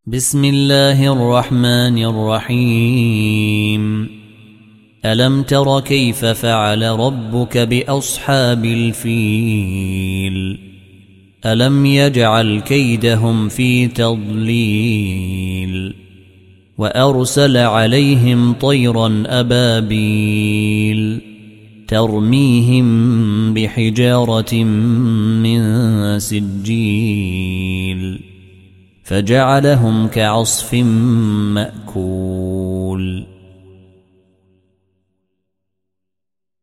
بسم الله الرحمن الرحيم. ألم تر كيف فعل ربك بأصحاب الفيل؟ ألم يجعل كيدهم في تضليل وأرسل عليهم طيرا أبابيل ترميهم بحجارة من سجيل فجعلهم كعصف مأكول.